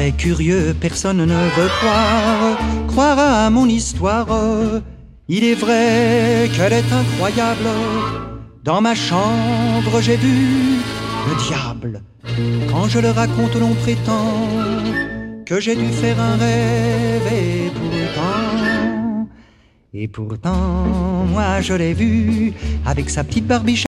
très curieux, personne ne veut croire à mon histoire. Il est vrai qu'elle est incroyable. Dans ma chambre j'ai vu le diable. Quand je le raconte, l'on prétend que j'ai dû faire un rêve. Et pourtant, moi je l'ai vu avec sa petite barbiche.